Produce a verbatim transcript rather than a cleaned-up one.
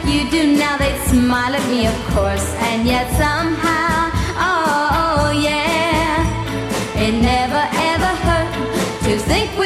you do now, they'd smile at me, of course. And yet somehow, oh yeah, it never ever hurt to think